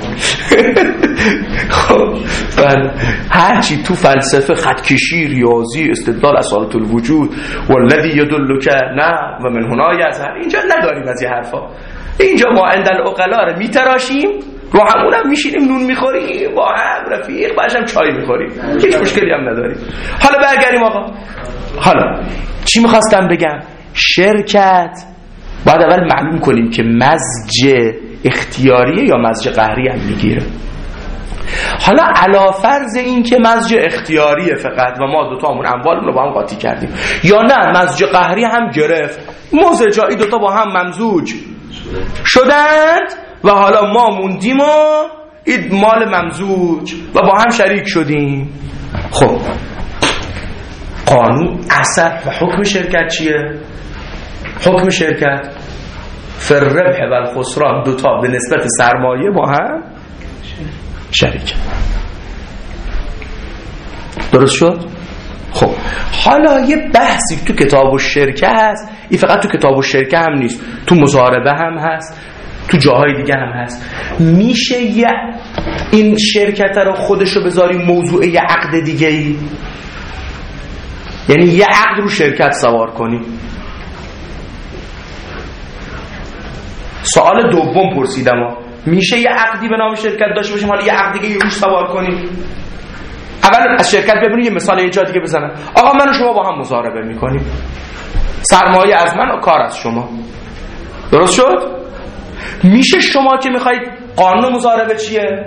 خب بله، هرچی تو فلسفه، خطکشی، ریاضی، استدلال اصالت الوجود والذی یدلک نه و من هنا یظهر، اینجا نداریم از این حرفا. اینجا ما عند العقلا رو میتراشیم، رو همون هم میشینیم نون میخوریم با هم رفیق، بعدش هم چای میخوریم، هیچ مشکلی هم نداریم. حالا برگردیم آقا. حالا چی میخواستم بگم؟ شرکت باید اول معلوم کنیم که مزج اختیاریه یا مزج قهری هم میگیره. حالا علا فرض این که مزج اختیاریه فقط و ما دوتامون اموالمون رو با هم قاطی کردیم، یا نه مزج قهری هم گرفت، مزجایی دوتا با هم ممزوج شدند و حالا ما موندیم و این مال ممزوج و با هم شریک شدیم. خب قانون اثر و حکم شرکت چیه؟ حکم شرکت فر ربح و الخسران، دوتا به نسبت سرمایه با هم شریک. درست شد؟ خب حالا یه بحثی تو کتاب الشرکه هست، این فقط تو کتاب الشرکه هم نیست، تو مضاربه هم هست، تو جاهای دیگه هم هست. میشه یه این شرکت رو خودشو بذاری موضوع یه عقد دیگه ای، یعنی یه عقد رو شرکت سوار کنی. سوال دوم پرسیدم میشه یه عقدی به نام شرکت داشته باشیم حالا یه عقد دیگه روش سوار کنیم؟ اول از شرکت ببینید، یه مثال یه جا دیگه بزنم. آقا من و شما با هم مضاربه میکنیم، سرمایه از من و کار از شما، درست شد؟ میشه شما که میخواید، قانون مضاربه چیه؟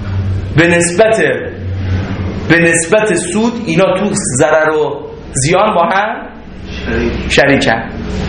به نسبت سود اینا تو ضرر و زیان با هم شریکن،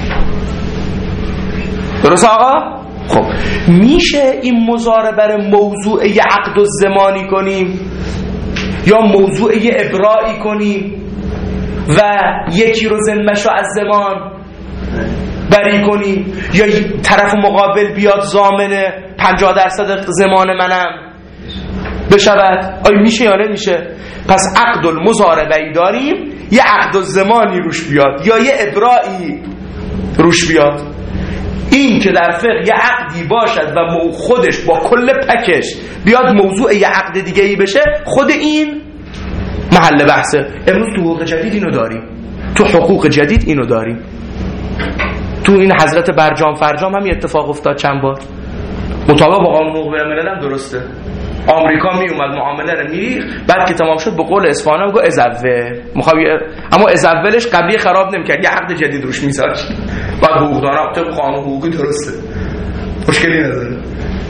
درست آقا؟ خب میشه این مضاربه رو موضوع یه عقد الزمانی کنیم یا موضوع یه ابرائی کنیم و یکی رو ذمه‌شو از زمان بری کنیم، یا طرف مقابل بیاد ضامن 50% زمان منم بشود؟ آیا میشه یا نمیشه؟ پس عقد المضاربه ای داریم، یه عقد الزمانی روش بیاد یا یه ابرائی روش بیاد. این که در فقه یه عقدی باشد و خودش با کل پکش بیاد موضوع یه عقد دیگه ای بشه، خود این محل بحثه. امروز تو حقوق جدید اینو داریم، تو حقوق جدید اینو داریم. تو این حضرت برجام فرجام هم اتفاق افتاد چند بار، مطابق با قانون حقوق بین‌الملل هم درسته. آمریکا می اومد معامله رو میریخ، بعد که تمام شد به قول اصفهانی گفت ازول، اما ازولش قبلی خراب نمی‌کرد، یه عقد جدید روش می‌ذاشت. بعد حقوقدانا طبق قانون حقوقی درسته، مشکلی نداره.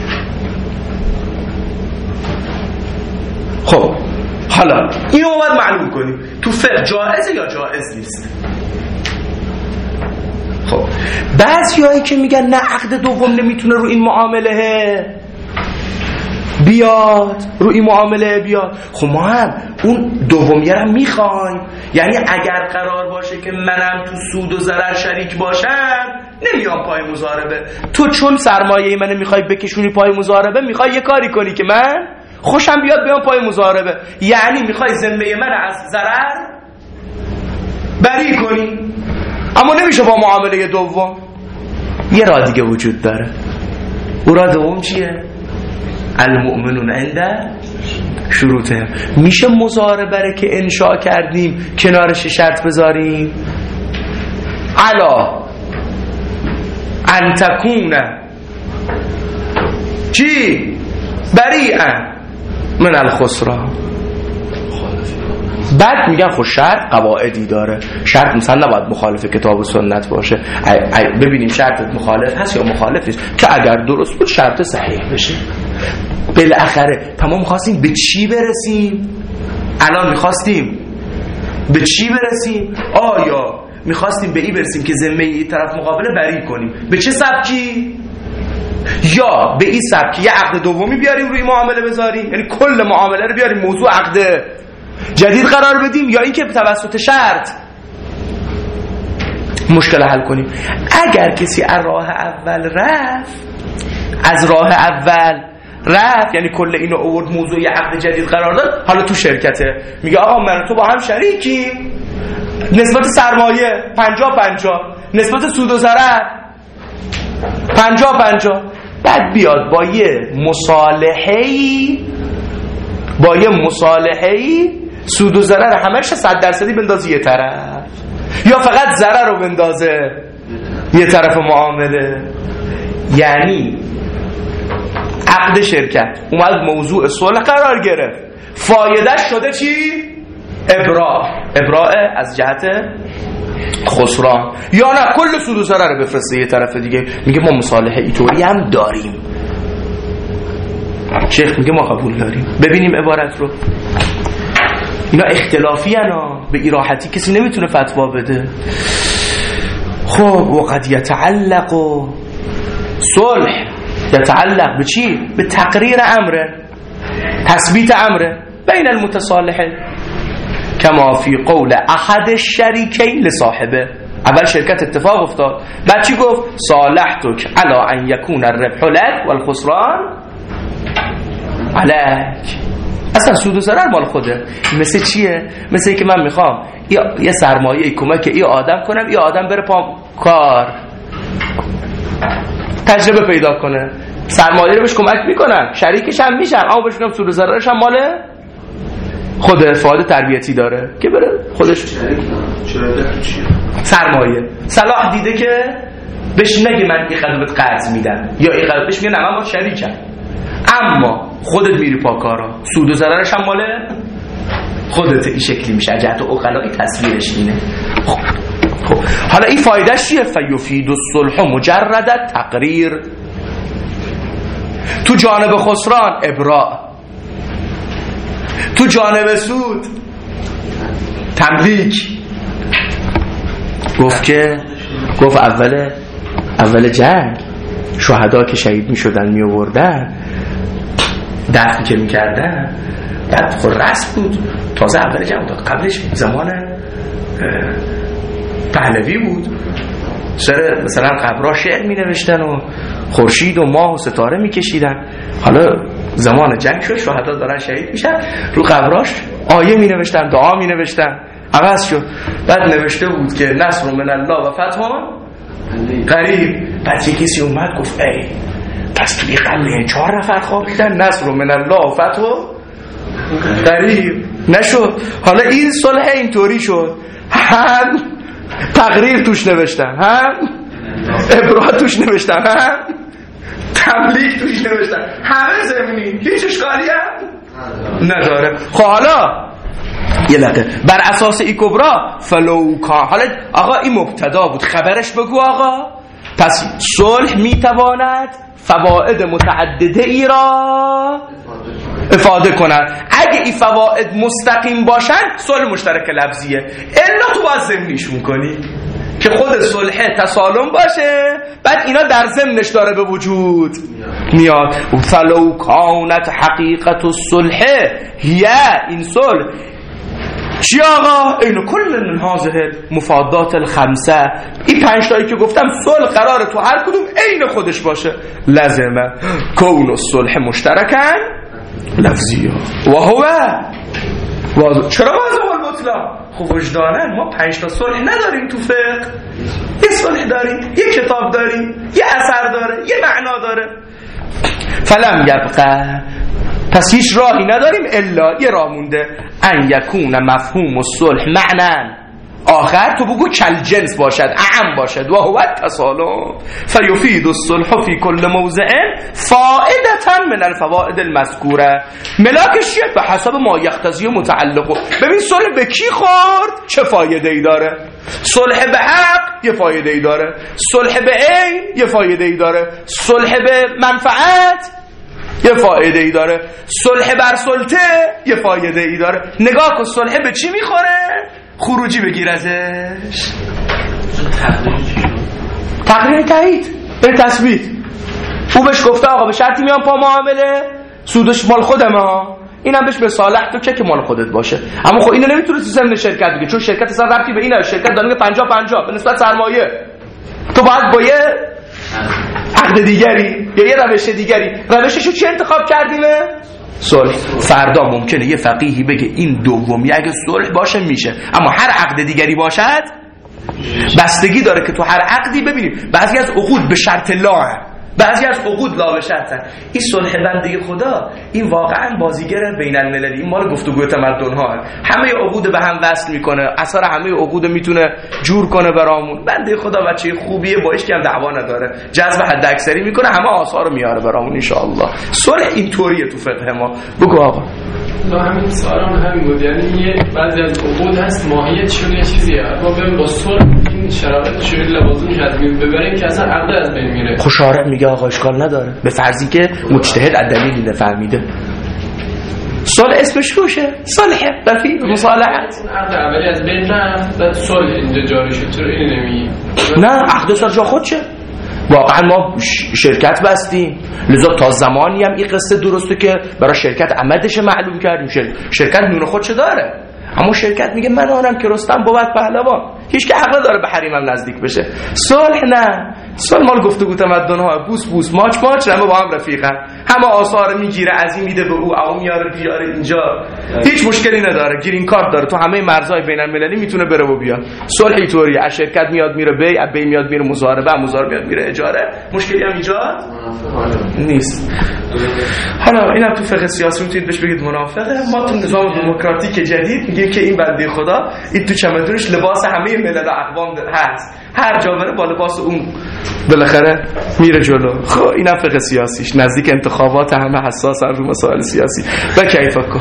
خب حالا اینو باید معلوم کنیم تو فقه جائزه یا جائز نیست. خب بعضیایی که میگن نه عقد دوم نمیتونه رو این معامله بیاد، رو این معامله بیاد. خب ما هم اون دومیه رو میخوایم، یعنی اگر قرار باشه که منم تو سود و ضرر شریک باشم نمیام پای مضاربه، تو چون سرمایه منو میخوای بکشونی پای مضاربه، میخوای یه کاری کنی که من خوشم بیاد بیام پای مضاربه، یعنی میخوای ذمه من از ضرر بری کنی. اما نمیشه با معامله دوم. یه راه دیگه وجود داره. او راه دوم چیه؟ المؤمنون عند شروطهم. میشه مضاربه رو که انشاء کردیم کنارش شرط بذاریم، علا ان تکون چی؟ بریئا من الخسران. بعد میگن خب شرط قواعدی داره، شرط مثلا نباید مخالف کتاب و سنت باشه، ببینیم شرطت مخالف هست یا مخالف نیست، که اگر درست بود شرط صحیح بشه. بالاخره تمام خواستیم به چی برسیم؟ الان میخواستیم به چی برسیم؟ آیا میخواستیم به این برسیم که ذمه این طرف مقابله بری کنیم؟ به چه سبکی؟ یا به این سبکی یه عقد دومی بیاریم روی معامله بذاریم، یعنی کل معامله رو بیاریم موضوع عقد جدید قرار بدیم، یا اینکه توسط شرط مشکل حل کنیم. اگر کسی از راه اول رفت، یعنی کل اینو آورد موضوع عقد جدید قرار داد، حالا تو شرکته میگه آقا من تو با هم شریکی، نسبت سرمایه 50-50، نسبت سود و ضرر 50-50. بعد بیاد با یه مصالحه‌ای سود و ضرر همش 100% بندازه یه طرف، یا فقط ضرر رو بندازه یه طرف معامله. یعنی عقد شرکت اومد موضوع صلح قرار گرفت، فایدهش شده چی؟ ابراء از جهت خسران، یا نه کل سود و ضرر رو بفرسته یه طرف دیگه. میگه ما مصالحه اینطوری هم داریم. شیخ میگه ما قبول داریم. ببینیم عبارت رو. اینا اختلافی هن، به این راحتی کسی نمیتونه فتوا بده. خب وقد یتعلق صلح یتعلق به چی؟ به تقریر امره، تثبیت امره بین المتصالحین، کما فی قول احد الشریکین لصاحبه. اول شرکت اتفاق افتاد، بعد چی گفت؟ صالحتک علی ان یکون الربح لک والخسران علیک. اصلا سود و ضرر مال خوده. مثل چیه؟ مثل که من میخوام یه سرمایه کمک یه آدم کنم، یه آدم بره کار تجربه پیدا کنه، سرمایه رو بهش کمک میکنم، شریکش هم میشم، اما بهش میگم سود و ضررش هم مال خود، فایده تربیتی داره که بره خودش سرمایه. صلاح دیده که بهش نگه من این قدرت قرض میدم یا این قدرت، بهش میگه نه من با شریکم، اما خودت میری پاکارا، سود و ضررش هم مال خودت. این شکلی میشه جهت عقلایی تصویرش اینه. خب حالا این فایدهش چیه؟ فیفید الصلح مجرد تقریر. تو جانب خسران ابراء، تو جانب سود تملیک. گفت اول جنگ شهدا که شهید می شدن می آوردن، دفن که می کردن، بعد خود رسم بود، تازه اول جنگ داد، قبلش زمان پهلوی بود، سر مثلا قبرها شعر می نوشتن و خورشید و ماه و ستاره می کشیدن. حالا زمان جنگ شد، شهدا دارن شهید میشن، رو قبراش آیه می نوشتن، دعا می نوشتن، عوض شد. بعد نوشته بود که نصر من الله و فتح قریب. بعد یه کسی اومد گفت ای پس توی قبر 4 نفر خوابیدن، نصر من الله و فتح قریب نشد. حالا این صلح اینطوری شد، هم تقریر توش نوشتن، هم ابراء توش نوشتن، هم تملیک توش نوشتن، همه زمینی، هیچ اشکالی هم نداره. خب حالا یه لقه بر اساس ای کبرا فلوکا، حالا آقا این مبتدا بود، خبرش بگو آقا. پس صلح میتواند فواید متعدده ای را افاده کنند. اگه این فواید مستقیم باشن صلح مشترک لفظیه، الا تو باید ضمنیشون کنی که خود صلح تسالم باشه، بعد اینا در ضمنش داره به وجود میاد. فلو کانت حقیقت الصلح هی، این صلح چی آقا؟ اینو کل من هذه مفادات الخمسه، این 5 تایی که گفتم صلح قراره تو هر کدوم عین خودش باشه. لازمه کون الصلح مشترکن لفظیه و هو واضح. چرا واضح المطلق؟ خب وجدانن ما 5 تا صلح نداریم تو فقه، یه صلح داریم، یه کتاب داریم، یه اثر داره، یه معنا داره. فلم یبقى، پس هیچ راهی نداریم الا یه راه مونده، ان یکون مفهوم الصلح معنی آخر تو بگو کل جنس باشد، اعم باشد، و هو التسالم فیفید الصلح فی کل موضع فائدة من الفوائد المذکوره. ملاکش چیه؟ به حسب ما یقتضی متعلق. ببین صلح به کی خورد چه فایده ای داره. صلح به حق یه فایده ای داره، صلح به عین یه فایده ای داره، صلح به منفعت یه فایده ای داره، صلح بر سلطه یه فایده ای داره. نگاه کن صلح به چی میخوره؟ خروجی بگیر ازش، تقریر تایید به تثبیت. او بهش گفته آقا به شرطی میام پا معامله، سودش مال خودمه ها، اینم بهش به صالح تو که مال خودت باشه. اما خب اینو نمیتونه تو ضمن شرکت بگه، چون شرکت اصلا ربطی به اینه، شرکت داره 50-50 به نسبت سرمایه. تو باید با یه عقد دیگری یا یه روش دیگری، روششو چی انتخاب کردیمه؟ صلح. فردا ممکنه یه فقیهی بگه این دومی اگه صلح باشه میشه، اما هر عقد دیگری باشد بستگی داره که تو هر عقدی ببینیم بعضی از عقود به شرط لا، بعضی از عقود لا به شرط. این صلح بنده خدا این واقعا بازیگر بین المللی، این مال گفتگو تمدن ها، همه عقود به هم وصل میکنه، اثر همه عقود میتونه جور کنه برامون. بنده خدا بچه خوبیه، با هیچ کی هم دعوا نداره، جذب حد اکثری میکنه، همه آثار رو میاره برامون ان شاء الله. صلح اینطوریه تو فقه ما. بگو آقا. با همین سوالم همین بود، یعنی یه بعضی از عقود هست ماهیت شده یه چیزیه، ما بریم با صلح این شرایط شده لوازم جذبیم ببریم که اصلا عقد از بین میره. خب شارع میگه آقا اشکال نداره، به فرضی که مجتهد از دلیلی نفهمیده. صلح اسمش روشه، صلح رفیق مصالحه. عقد اولی از بین رفت بعد صلح اینجا جاری شد، چرا اینو نمیگی؟ نه عقد صلح جا خودشه. واقعا ما شرکت بستیم، لذا تا زمانی هم این قصه درسته که برای شرکت عمدش معلوم کردیم. شرکت نون خودشو داره، اما شرکت میگه من آنم که رستم بود پهلوان، هیچ که حق نداره به حریمم نزدیک بشه. صلح نه، صلح مال گفتگو تمدن ها، بوس ماچ همه با هم رفیقن، همه آثار میگیره، از این میده به او میاره بیاره اینجا، هیچ مشکلی نداره، گرین کارت داره، تو همه مرزهای بین المللی میتونه بره و بیاد. صلح اینطوریه، از شرکت میاد میره بی، از بی میاد میره مزاربه، مزاربه میاد میره اجاره، مشکلی هم ایجاد نیست. حالا اینم تو فقه سیاسی میتونید بهش بگید منافقه. ما تو نظام دموکراتیک جدید میگیم که این بنده خدا این تو چمدونش لباس همه ملل و اقوام هست، هر جا بره با لباس اون بالاخره میره جلو. خب اینم فقه سیاسیش، نزدیک انتخابات همه حساس رو مسائل سیاسی. و کیف کن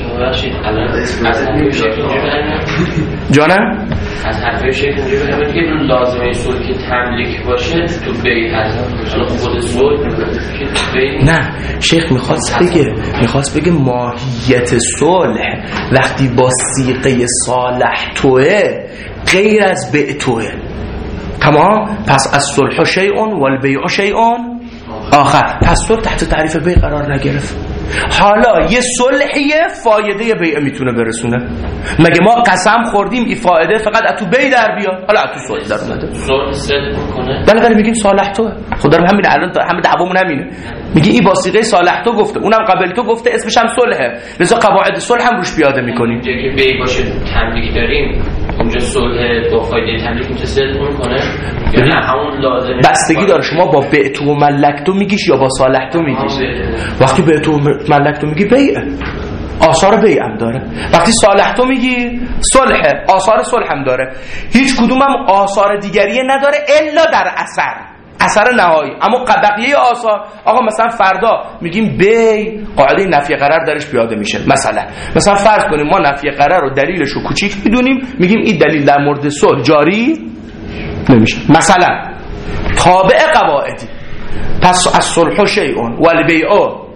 جانم از حرفی شیخ اینجا بگم که لازمه صلح که تملیک باشه تو بی هست خود صلح نه. شیخ میخواست بگه ماهیت صلح وقتی با صیغه صالح توه غیر از بیعتوه. تمام. پس از صلح شیئون و البیع شیئون آخر. پس صلح تحت تعریف بیع قرار نگرفت. حالا یه صلحیه فایده بیع میتونه برسونه. مگه ما قسم خوردیم این فایده فقط از تو بیع در بیاد؟ حالا از تو صلح در اومده. صلح صدق میکنه. بله میگیم صالح تو. خدا همین الان همه دعوامون همینه. میگه این با صیغه صالح تو گفته، اونم قبل تو گفته، اسمش هم صلحه، لذا قواعد صلح هم روش پیاده میکنیم. جایی که بیع باشه تملیک داریم، اونجا صلح با فایده تملیک میشه صدق میکنه یا نه همون لازمه؟ بستگی داره شما با بعت و ملکتو میگیش یا با صالحتو میگیش. وقتی بعت و ملکتو میگی بیعه، آثار بیع هم داره. وقتی صالحتو میگی صلحه، آثار صلح هم داره. هیچ کدوم هم آثار دیگریه نداره الا در اثر نهایی. اما بقیه آثار، آقا مثلا فردا میگیم بی قاعده نفی قرار درش پیاده میشه. مثلا فرض کنیم ما نفی قرار رو دلیلش رو کوچیک میدونیم، میگیم این دلیل در مورد صلح جاری نمیشه، مثلا تابع قواعدی. پس از صلح شیئون و البیع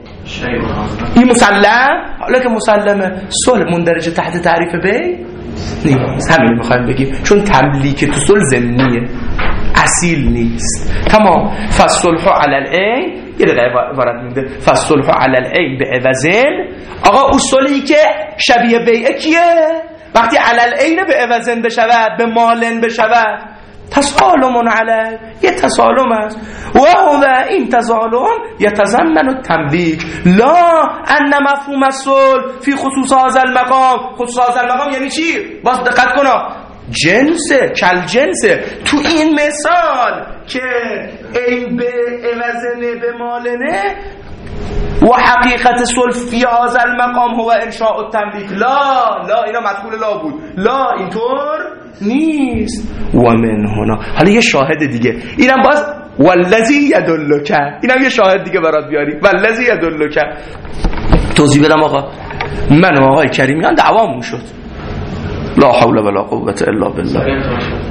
این مسلم. حالا که مسلمه صلح مندرجه تحت تعریف بیع نیست. همین میخوایم بگیم، چون تملیک تو صلح ضمنیه، اصیل نیست. تمام. فالصلح علی العین، یه دقیقه وارد میده، فالصلح علی العین بعوضین. آقا اصولی که شبیه بیعه کیه؟ وقتی علی العین به عوضین بشود، به مالن بشود، تسالم علی، یه تسالم است. و هو این تسالم یتضمن التملیک لا ان مفهوم الصلح فی خصوص هذا المقام. خصوص هذا المقام یعنی چی؟ باز دقت کنا، جنسه، کل جنسه. تو این مثال که این به عوضنه به مالنه و حقیقت صلح فی هذا المقام هو انشاء التملیک لا اینا مدخول لا بود، لا اینطور نیست. و من هنا حالا یه شاهد دیگه، اینم باز والذی یدلک، اینم یه شاهد دیگه برات بیاری. والذی یدلک توضیح بدم آقا. من و آقای کریمیان دعوامون شد، لا حول ولا قوة الا بالله.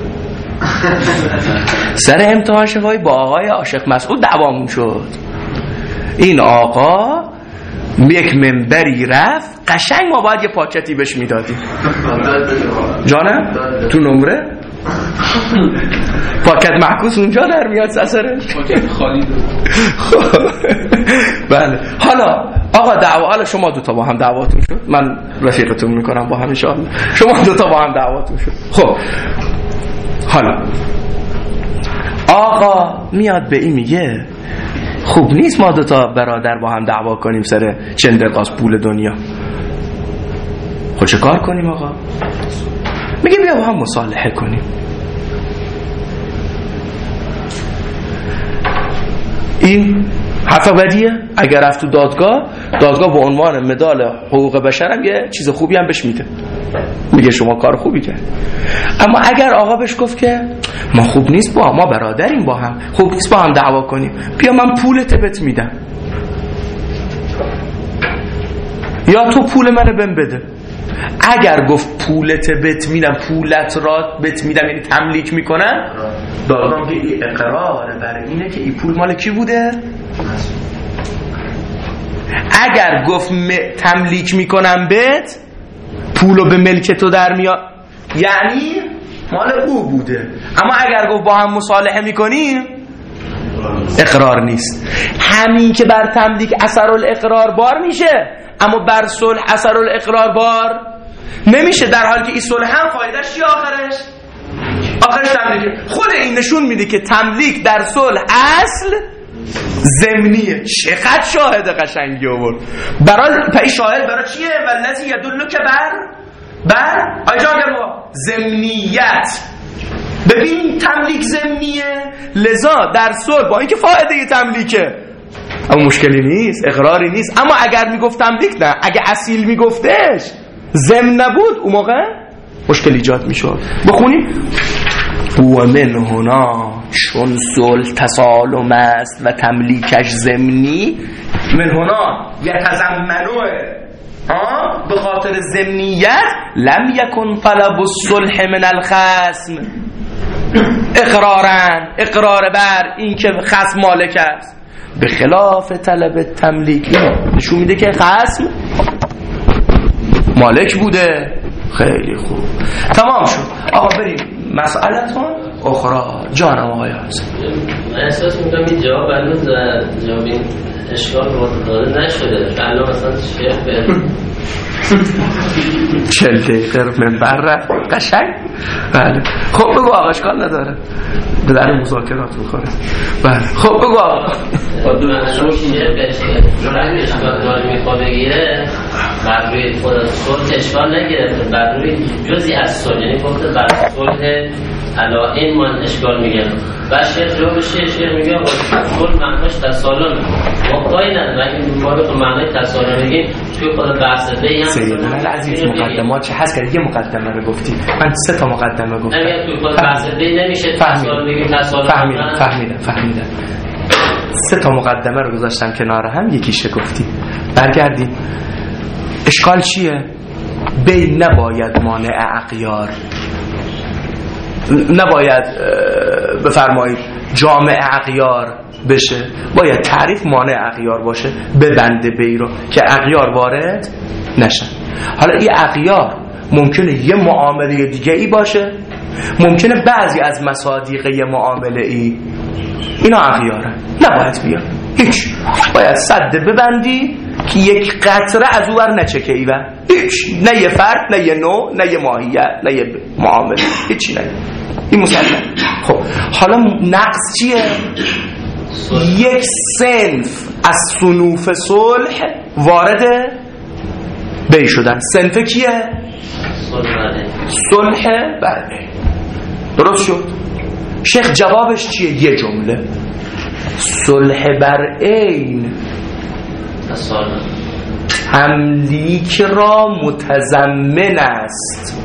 سر امتحان شفایی با آقای عاشق مسعود دعوامون شد. این آقا یک منبری رفت، قشنگ ما باید یه پاکتی بهش میدادیم. جانم؟ تو نمره؟ پاکت محکوس اونجا در میاد سسرش؟ پاکت خالی دو. بله. حالا آقا حالا شما دوتا با هم دعواتون شد، من رفیقتون میکنم با هم انشاءالله. شما دوتا با هم دعواتون شد. خب حالا آقا میاد به این میگه خوب نیست ما دوتا برادر با هم دعوا کنیم سر چند قاس پول دنیا. خب چه کار کنیم آقا؟ میگه بیا با هم مصالحه کنیم. این حرف بدیه. اگر رفت تو دادگاه به عنوان مدال حقوق بشر هم یه چیز خوبی هم بهش میده، میگه شما کار خوبی کرد. اما اگر آقا بهش گفت که ما خوب نیست ما برادریم با هم، خوب نیست با هم دعوا کنیم، بیا من پولت بهت میدم یا تو پول منو بهم بده. اگر گفت پولت بهت میدم، پولت را بهت میدم، یعنی تملیک میکنن، دادگاه که این اقرار بر اینه که این پول مال کی بوده. اگر گفت تملیک میکنم بهت، پولو به ملک تو در میاد، یعنی مال او بوده. اما اگر گفت با هم مصالحه میکنیم، اقرار نیست. همین که بر تملیک اثرالاقرار بار میشه، اما بر صلح اثرالاقرار بار نمیشه، در حالی که این صلح هم فایدهش چیه؟ آخرش تملیک. خود این نشون میده که تملیک در صلح اصل ضمنیه. چقدر شاهد قشنگی آورد. برای شاهد برای چیه؟ والذی یدل که بر ضمنیت. ببین تملیک ضمنیه، لذا در صلح با اینکه فایده تملیکه اما مشکلی نیست، اقراری نیست. اما اگر میگفت تملیک نه، اگه اصیل میگفتش ضمن نبود، اون موقع مشکل ایجاد میشد. بخونیم و من هنا چون صلح تسالم است و تملیکش ضمنی، من هنا یتضمنه، به خاطر ضمنیت لم یکن طلب الصلح من الخصم اقرار بر این که خصم مالک است، به خلاف طلب تملیک. نشون میده که خصم مالک بوده. خیلی خوب، تمام شد. آقا بریم مسئلتون اخرى. جانم آقای حسین، من احساس میکنم این جواب هنوز جواب این اشکال رو داده نشده. الان مثلا شیخ به 40 دقیقه منبر رفت قشنگ. بله خب بگو آقا، اشکال نداره، به در مذاکرات میخوره. بله خب بگو آقا. اشکال داره میخواه بگیره بر روی خود صلح اشکال نگیره، بر روی جزی از صلح، یعنی گفته بر صلح علا این من اشکال میگم. و شیخ جوابش شیخ میگه صلح معناش تسالم، مقتایی نداره. و این مقابل معنای تسالم میگیم توی خود بحث بیم سیدنا العزیز مقدمات چه هست که یه مقدمه رو گفتی، من 3 تا مقدمه گفتم. نمیگه توی خود بحث بیم نمیشه تسالم بگیم تسالم. فهمیدم 3 تا مقدمه رو گذاشتم کنار هم، یکیشه گفتی. برگردیم اشکال چیه؟ بی نباید مانع اغیار، نباید بفرمایید جامع اغیار بشه، باید تعریف مانع اغیار باشه، ببنده بی رو که اغیار وارد نشن. حالا این اغیار ممکنه یه معامله دیگه ای باشه، ممکنه بعضی از مصادیق یه معامله ای اینا اغیاره، نباید بیاد هیچ. باید صد ببندی که یک قطره از او بر نچکه ای و هیچ، نه یه فرد، نه یه نوع، نه یه ماهیت، نه یه معامله، هیچی نه. این مسلم. خب حالا نقص چیه؟ یک صنف از صنوف صلح وارد بی شدن. صنف کیه؟ صلح بعده. درست شد. شیخ جوابش چیه؟ یه جمله: صلح بر عین تملیک را متضمن است.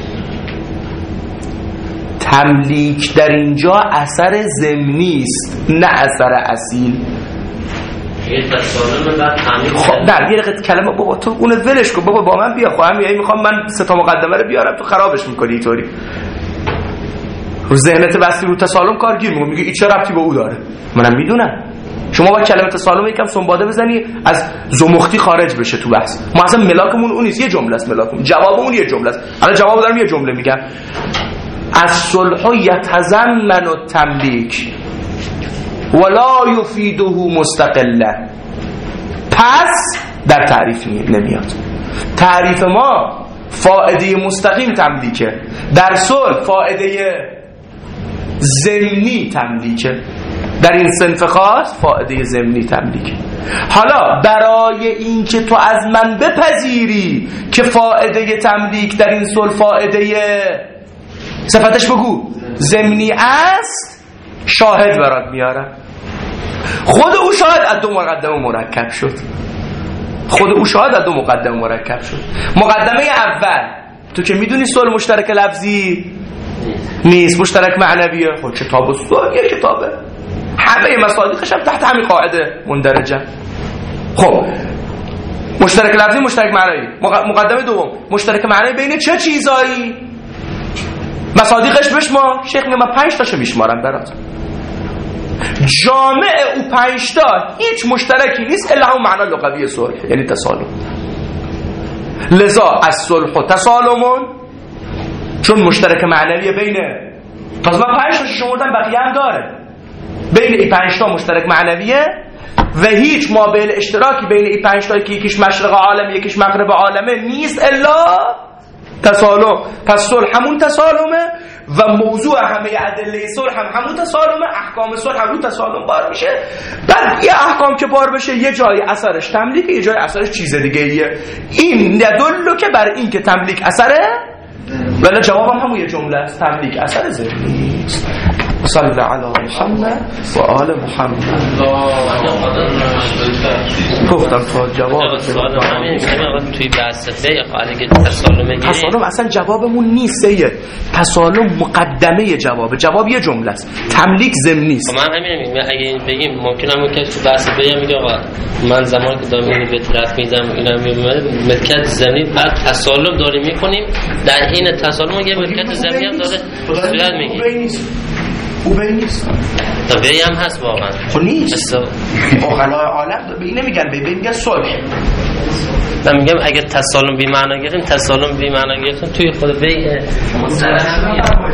تملیک در اینجا اثر ضمنی است، نه اثر اصیل. خب نه یه دقیقه کلمه بابا تو اون ولش کن بابا، با من بیا. خب هم میخوام من 3 تا مقدمه رو بیارم، تو خرابش میکنی اینطوری. رو ذهنت بستی رو تسالم کارگیر میگی این چه ربطی به او داره؟ منم میدونم. شما با کلمه تسالم یکم سنباده بزنی از زمختی خارج بشه تو بحث. ما اصلا ملاکمون اون نیست، یه جمله است ملاکمون، جوابمون یه جمله است. حالا جواب دارم یه جمله میگم: الصلح یتضمن التملیک ولا یفیده مستقلا. پس در تعریف نمیاد. تعریف ما فائده مستقیم تملیکه، در صلح فائده ضمنی تملیکه. در این صنف خاص فائده ضمنی تملیکه. حالا برای این که تو از من بپذیری که فائده تملیک در این صلح فائده صفتش بگو ضمنی است، شاهد برات میارم. خود او شاهد از دو مقدمه مرکب شد. مقدمه اول تو که میدونی صلح مشترک لفظی نیست، مشترک معنویه. خب کتاب الصلح یه کتابه، همه مصادیقش هم تحت همین قاعده مندرجه. خب مشترک لفظی، مشترک معنوی. مقدمه دوم مشترک معنوی بین چه چیزایی؟ مصادیقش بشمار. شیخ میگه من 5 تاشو میشمارم برات. جامع او 5 تا هیچ مشترکی نیست الا همون معنی لغوی صلح، یعنی تسالم. لذا از صلح و تسالمون چون مشترک معنوی بینه، پس من 5 تاشو شمردم، بقیه هم داره. بین این 5 تا مشترک معنویه و هیچ مابعد اشتراکی بین این 5 تا که یکیش مشرق عالم یکیش مغرب عالمه نیست الا تسالم. پس صلح همون تسالمه و موضوع همه ادله صلح هم همون تسالمه. احکام صلح همون تسالم بار میشه. بعد یه احکام که بار بشه یه جای اثرش تملیک، یه جای اثرش چیز دیگه ایه. این ندلو که بر این که تملیک اثره، ولی جوابم همون یه جمله است، تملیک اثر ذهنی است. صلی الله علی محمد و آل محمد. گفتم تا جواب توی بحث بیع خالی تسالم اصلا جوابمون نیست. تسالم مقدمه جواب یه جمله است، تملیک ضمنی است. من همین میگم اگه بگیم ممکنه همون که تو بحث بیع میگه آقا من زمانی که دارم اینو به طرف میذارم اینا میومد ملکیت ضمنی، بعد تسالم داریم میکنیم، در این تسالم یه ملکیت ضمنی هم داره صورت میگیره. خوبه نیست. تا وی هم هست واقعا. خب نیست. اقلای عالم به این نمیگن، به این میگن صلح. من میگم اگه تسالم بی معنا گرفتیم، تسالم بی معنا گرفتیم توی خود وی